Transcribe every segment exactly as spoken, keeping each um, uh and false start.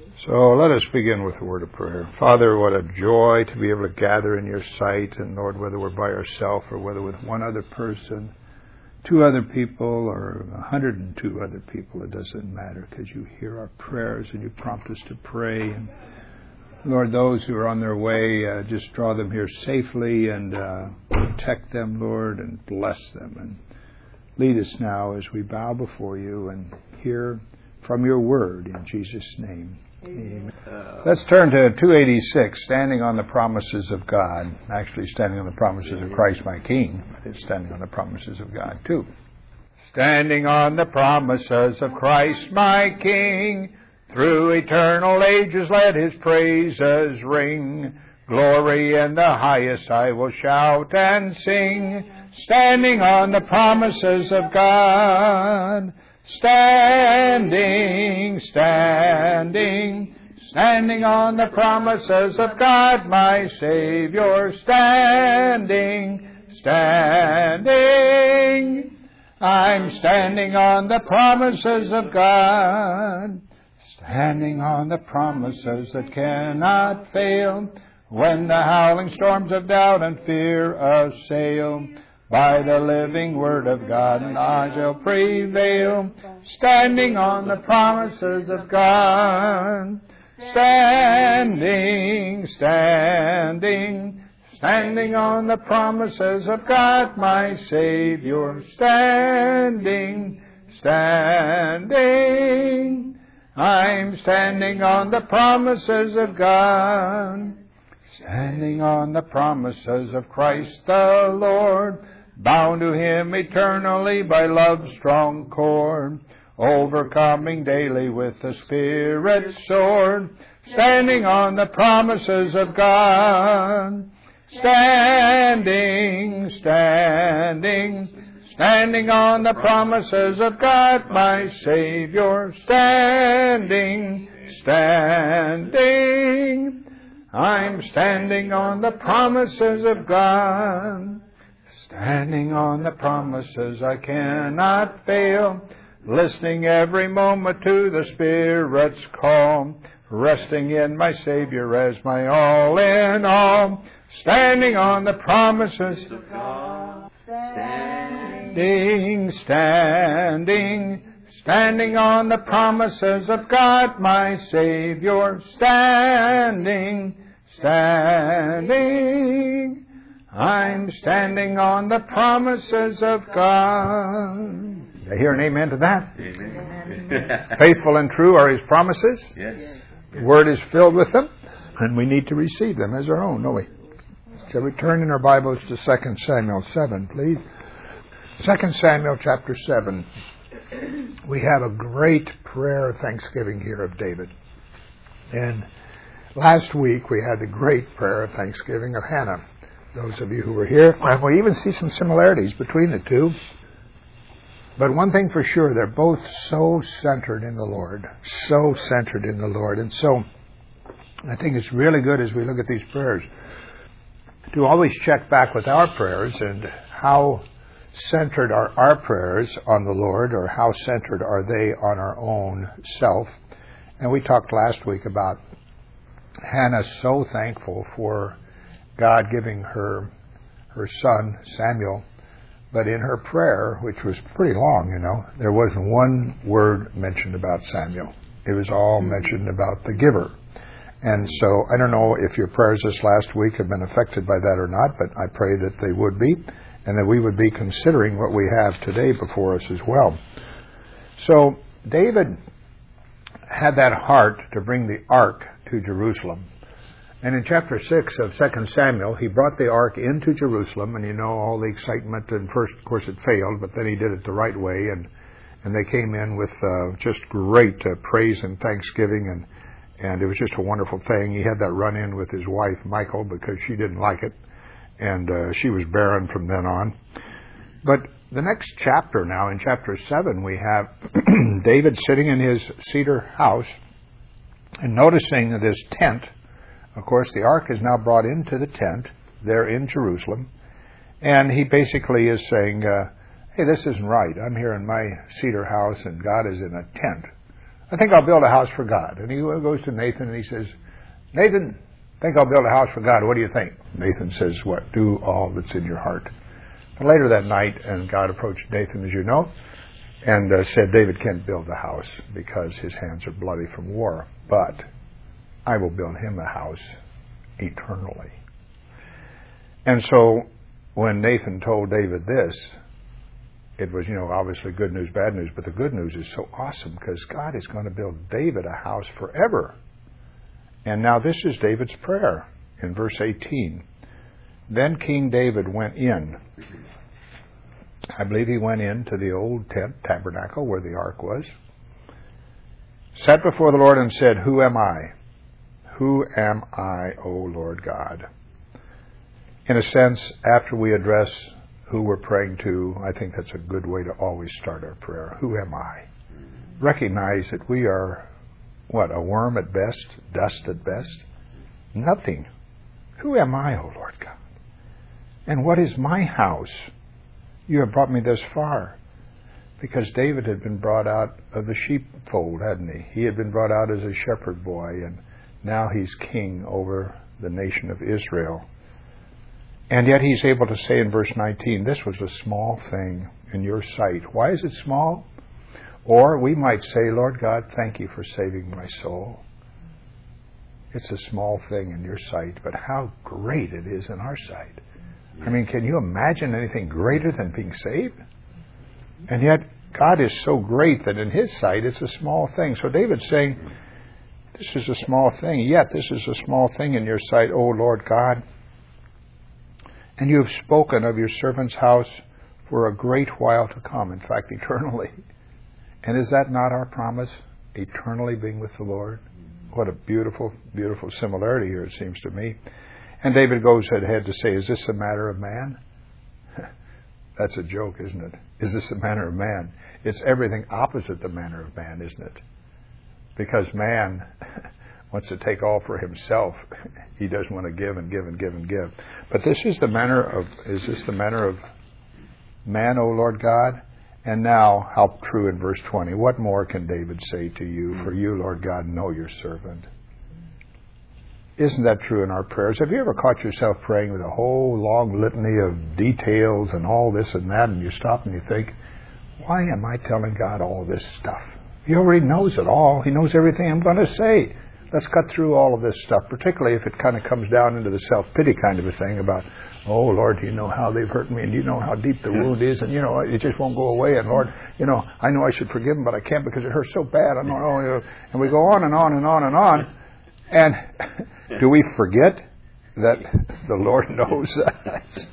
So let us begin with a word of prayer. Father, what a joy to be able to gather in your sight, and Lord, whether we're by ourselves or whether with one other person, two other people, or a hundred and two other people, it doesn't matter, because you hear our prayers and you prompt us to pray. And Lord, those who are on their way, uh, just draw them here safely and uh, protect them, Lord, and bless them. And lead us now as we bow before you and hear from your word in Jesus' name. Amen. Let's turn to two eighty-six, Standing on the Promises of God. Actually, standing on the promises of Christ my King. It's standing on the promises of God, too. Standing on the promises of Christ my King, through eternal ages let his praises ring. Glory in the highest I will shout and sing, standing on the promises of God. Standing, standing, standing on the promises of God, my Savior. Standing, standing, I'm standing on the promises of God. Standing on the promises that cannot fail, when the howling storms of doubt and fear assail. By the living word of God, and I shall prevail, standing on the promises of God. Standing, standing, standing on the promises of God, my Savior. Standing, standing, I'm standing on the promises of God. Standing on the promises of Christ the Lord, bound to him eternally by love's strong cord, overcoming daily with the Spirit's sword, standing on the promises of God. Standing, standing, standing on the promises of God, my Savior. Standing, standing, I'm standing on the promises of God. Standing on the promises I cannot fail, listening every moment to the Spirit's call, resting in my Savior as my all in all, standing on the promises of God. Standing, standing, standing on the promises of God, my Savior. Standing, standing, I'm standing on the promises of God. You hear an amen to that? Amen. Faithful and true are his promises. Yes. The word is filled with them, and we need to receive them as our own, don't we? Shall we turn in our Bibles to Second Samuel seven, please? Second Samuel chapter seven. We have a great prayer of thanksgiving here of David. And last week we had the great prayer of thanksgiving of Hannah. Those of you who were here, and we even see some similarities between the two. But one thing for sure, they're both so centered in the Lord. So centered in the Lord. And so I think it's really good as we look at these prayers to always check back with our prayers and how centered are our prayers on the Lord, or how centered are they on our own self. And we talked last week about Hannah so thankful for God giving her her son, Samuel. But in her prayer, which was pretty long, you know, there wasn't one word mentioned about Samuel. It was all mentioned about the giver. And so I don't know if your prayers this last week have been affected by that or not, but I pray that they would be, and that we would be considering what we have today before us as well. So David had that heart to bring the ark to Jerusalem. And in chapter six of Second Samuel, he brought the ark into Jerusalem, and you know all the excitement. And first, of course, it failed, but then he did it the right way, and and they came in with uh, just great uh, praise and thanksgiving, and and it was just a wonderful thing. He had that run-in with his wife, Michal, because she didn't like it, and uh, she was barren from then on. But the next chapter now, in chapter seven, we have David sitting in his cedar house and noticing this tent. Of course, the ark is now brought into the tent there in Jerusalem, and he basically is saying, uh, hey, this isn't right. I'm here in my cedar house, and God is in a tent. I think I'll build a house for God. And he goes to Nathan and he says, Nathan, I think I'll build a house for God. What do you think? Nathan says, what? Do all that's in your heart. But later that night, and God approached Nathan, as you know, and uh, said, David can't build a house because his hands are bloody from war. But I will build him a house eternally. And so when Nathan told David this, it was, you know, obviously good news, bad news, but the good news is so awesome because God is going to build David a house forever. And now this is David's prayer in verse eighteen. Then King David went in. I believe he went into the old tent tabernacle where the ark was, sat before the Lord and said, Who am I? Who am I, O Lord God? In a sense, after we address who we're praying to, I think that's a good way to always start our prayer. Who am I? Recognize that we are, what, a worm at best, dust at best? Nothing. Who am I, O Lord God? And what is my house? You have brought me this far. Because David had been brought out of the sheepfold, hadn't he? He had been brought out as a shepherd boy, and now he's king over the nation of Israel. And yet he's able to say in verse nineteen, this was a small thing in your sight. Why is it small? Or we might say, Lord God, thank you for saving my soul. It's a small thing in your sight, but how great it is in our sight. I mean, can you imagine anything greater than being saved? And yet, God is so great that in His sight, it's a small thing. So David's saying, this is a small thing. Yet, this is a small thing in your sight, O Lord God. And you have spoken of your servant's house for a great while to come. In fact, eternally. And is that not our promise? Eternally being with the Lord? What a beautiful, beautiful similarity here, it seems to me. And David goes ahead to say, is this a matter of man? That's a joke, isn't it? Is this a manner of man? It's everything opposite the manner of man, isn't it? Because man wants to take all for himself. He doesn't want to give and give and give and give. But this is the manner of, is this the manner of man, O Lord God? And now, how true in verse twenty. What more can David say to you? For you, Lord God, know your servant. Isn't that true in our prayers? Have you ever caught yourself praying with a whole long litany of details and all this and that, and you stop and you think, why am I telling God all this stuff? He already knows it all. He knows everything I'm going to say. Let's cut through all of this stuff, particularly if it kind of comes down into the self-pity kind of a thing about, oh, Lord, do you know how they've hurt me, and do you know how deep the wound is, and, you know, it just won't go away, and, Lord, you know, I know I should forgive them, but I can't because it hurts so bad. I don't know. And we go on and on and on and on. And do we forget that the Lord knows us?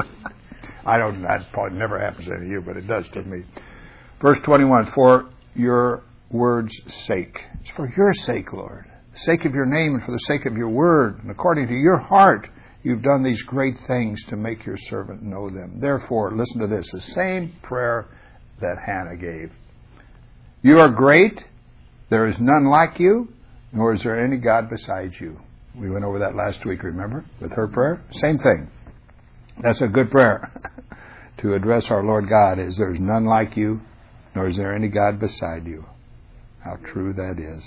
I don't, that probably never happens to any of you, but it does to me. Verse twenty-one, for your word's sake. It's for your sake, Lord. The sake of your name and for the sake of your word. And according to your heart, you've done these great things to make your servant know them. Therefore, listen to this, the same prayer that Hannah gave. You are great. There is none like you, nor is there any God besides you. We went over that last week, remember, with her prayer? Same thing. That's a good prayer to address our Lord God, is there's none like you, nor is there any God beside you. How true that is.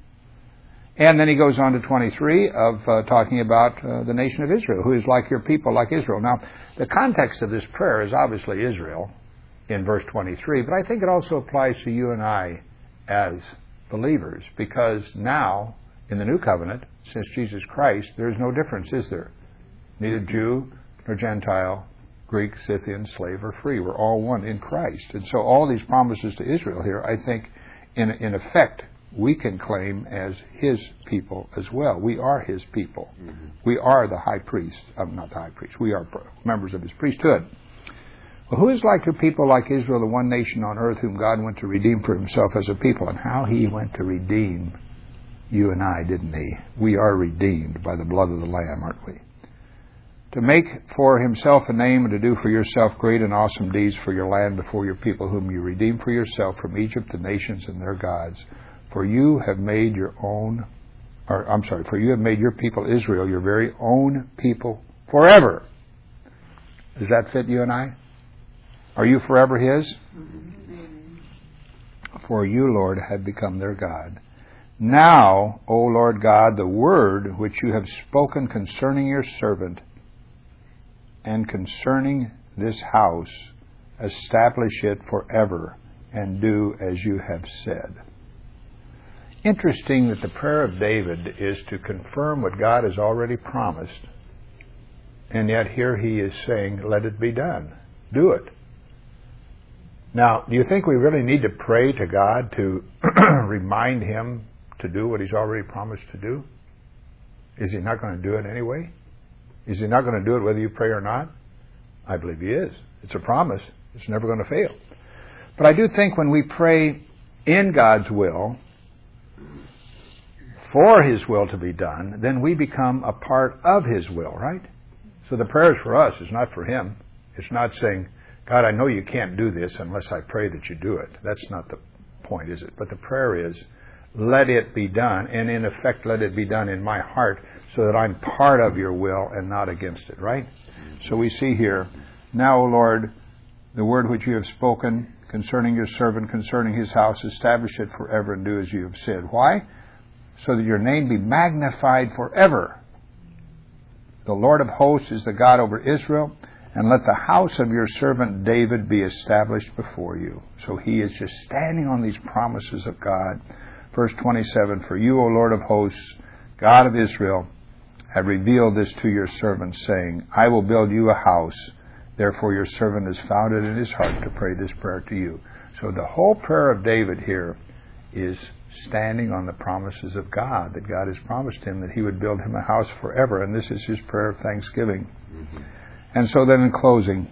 And then he goes on to twenty-three of uh, talking about uh, the nation of Israel, who is like your people, like Israel. Now, the context of this prayer is obviously Israel in verse twenty-three, but I think it also applies to you and I as believers, because now, in the new covenant, since Jesus Christ, there is no difference, is there? Neither Jew nor Gentile, Greek, Scythian, slave, or free. We're all one in Christ. And so all these promises to Israel here, I think, in, in effect, we can claim as His people as well. We are His people. Mm-hmm. We are the high priest. Um, not the high priest. We are members of His priesthood. Well, who is like a people like Israel, the one nation on earth whom God went to redeem for Himself as a people? And how He went to redeem you and I, didn't He? We are redeemed by the blood of the Lamb, aren't we? To make for Himself a name and to do for yourself great and awesome deeds for your land before your people, whom you redeemed for yourself from Egypt, the nations and their gods. For you have made your own, or I'm sorry, for you have made your people Israel your very own people forever. Does that fit you and I? Are you forever His? for you, Lord, have become their God. Now, O Lord God, the word which you have spoken concerning your servant and concerning this house, establish it forever and do as you have said. Interesting that the prayer of David is to confirm what God has already promised, and yet here he is saying, let it be done. Do it. Now, do you think we really need to pray to God to remind him to do what he's already promised to do? Is he not going to do it anyway? Is he not going to do it whether you pray or not? I believe he is. It's a promise. It's never going to fail. But I do think when we pray in God's will, for his will to be done, then we become a part of his will, right? So the prayer is for us. It's not for him. It's not saying, God, I know you can't do this unless I pray that you do it. That's not the point, is it? But the prayer is, let it be done, and in effect, let it be done in my heart so that I'm part of your will and not against it, right? So we see here, now, O Lord, the word which you have spoken concerning your servant, concerning his house, establish it forever and do as you have said. Why? So that your name be magnified forever. The Lord of hosts is the God over Israel, and let the house of your servant David be established before you. So he is just standing on these promises of God. Verse twenty-seven, for you, O Lord of hosts, God of Israel, have revealed this to your servant, saying, I will build you a house. Therefore your servant has found it in his heart to pray this prayer to you. So the whole prayer of David here is standing on the promises of God, that God has promised him that he would build him a house forever. And this is his prayer of thanksgiving. Mm-hmm. And so then in closing,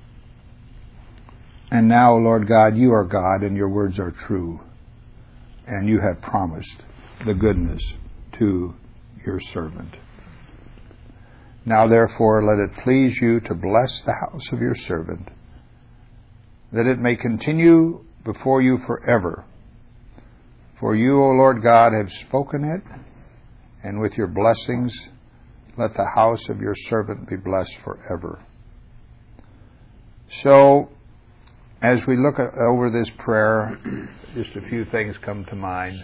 and now, Lord God, you are God and your words are true. And you have promised the goodness to your servant. Now therefore let it please you to bless the house of your servant, that it may continue before you forever. For you, O Lord God, have spoken it, and with your blessings let the house of your servant be blessed forever. So, as we look at, over this prayer, just a few things come to mind.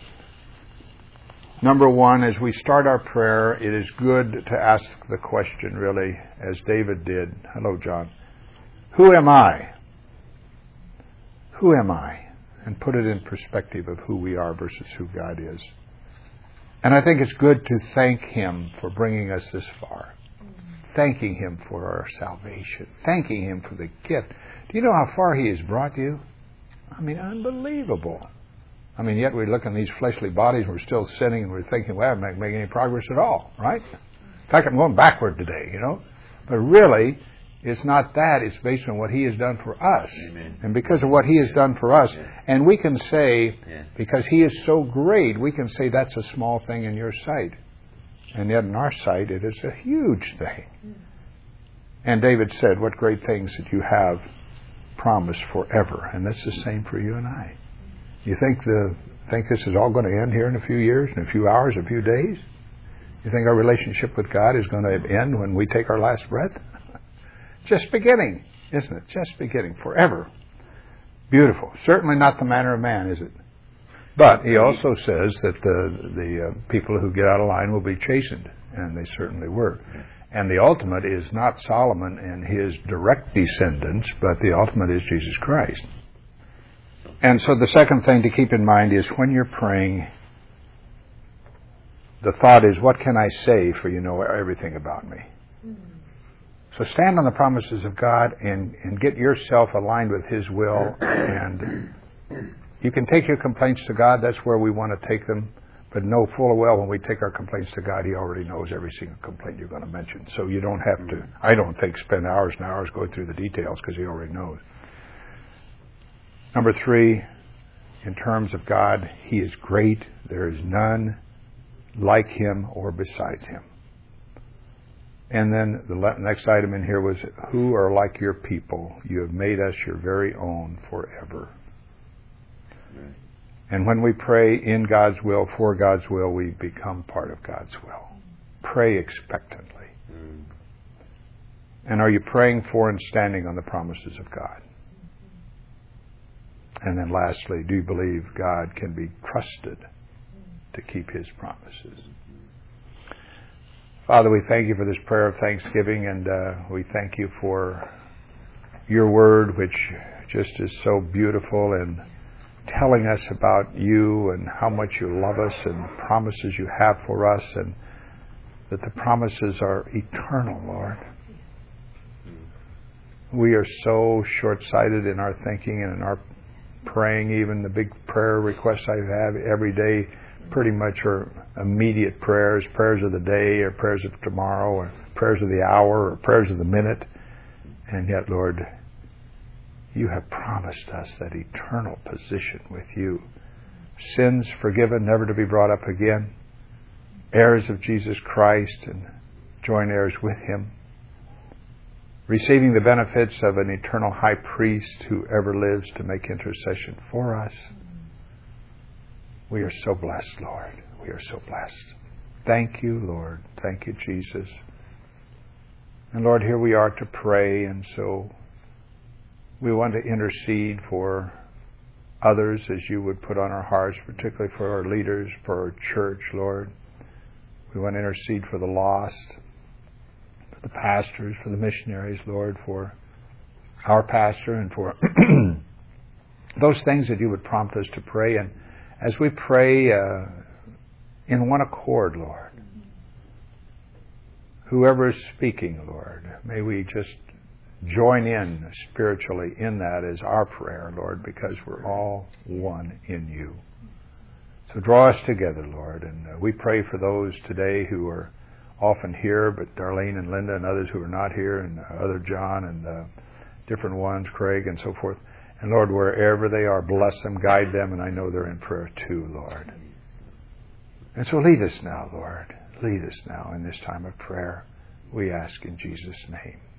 Number one, as we start our prayer, it is good to ask the question, really, as David did. Hello, John. Who am I? Who am I? And put it in perspective of who we are versus who God is. And I think it's good to thank him for bringing us this far. Thanking him for our salvation. Thanking him for the gift. Do you know how far he has brought you? I mean, unbelievable. I mean, yet we look in these fleshly bodies, we're still sinning, and we're thinking, well, I'm not making any progress at all, right? In fact, I'm going backward today, you know. But really, it's not that. It's based on what he has done for us. Amen. And because of what he has done for us, yeah. And we can say, yeah. Because he is so great, we can say that's a small thing in your sight. And yet in our sight, it is a huge thing. Mm. And David said, what great things that you have promised forever. And that's the same for you and I. You think the think this is all going to end here in a few years, in a few hours, a few days? You think our relationship with God is going to end when we take our last breath? Just beginning, isn't it? Just beginning, forever. Beautiful. Certainly not the manner of man, is it? But he also says that the the uh, people who get out of line will be chastened, and they certainly were. And the ultimate is not Solomon and his direct descendants, but the ultimate is Jesus Christ. And so the second thing to keep in mind is when you're praying, the thought is, what can I say for you know everything about me? Mm-hmm. So stand on the promises of God and, and get yourself aligned with his will. And you can take your complaints to God. That's where we want to take them. But know full well when we take our complaints to God, he already knows every single complaint you're going to mention. So you don't have to, I don't think, spend hours and hours going through the details because he already knows. Number three, in terms of God, he is great. There is none like him or besides him. And then the next item in here was, who are like your people? You have made us your very own forever. Right. And when we pray in God's will, for God's will, we become part of God's will. Pray expectantly. Mm. And are you praying for and standing on the promises of God? And then lastly, do you believe God can be trusted to keep His promises? Father, we thank you for this prayer of thanksgiving, and uh, we thank you for your word, which just is so beautiful in telling us about you and how much you love us and the promises you have for us, and that the promises are eternal, Lord. We are so short-sighted in our thinking and in our praying. Even the big prayer requests I have every day pretty much are immediate prayers, prayers of the day or prayers of tomorrow or prayers of the hour or prayers of the minute. And yet, Lord, you have promised us that eternal position with you. Sins forgiven, never to be brought up again. Heirs of Jesus Christ and joint heirs with Him. Receiving the benefits of an eternal high priest who ever lives to make intercession for us. We are so blessed, Lord. We are so blessed. Thank you, Lord. Thank you, Jesus. And Lord, here we are to pray, and so we want to intercede for others as you would put on our hearts, particularly for our leaders, for our church, Lord. We want to intercede for the lost, for the pastors, for the missionaries, Lord, for our pastor, and for those things that you would prompt us to pray. And as we pray uh, in one accord, Lord, whoever is speaking, Lord, may we just join in spiritually in that as our prayer, Lord, because we're all one in you. So draw us together, Lord, and uh, we pray for those today who are often here, but Darlene and Linda and others who are not here, and uh, other John and uh, different ones, Craig and so forth. And Lord, wherever they are, bless them, guide them, and I know they're in prayer too, Lord. And so lead us now, Lord. Lead us now in this time of prayer. We ask in Jesus' name.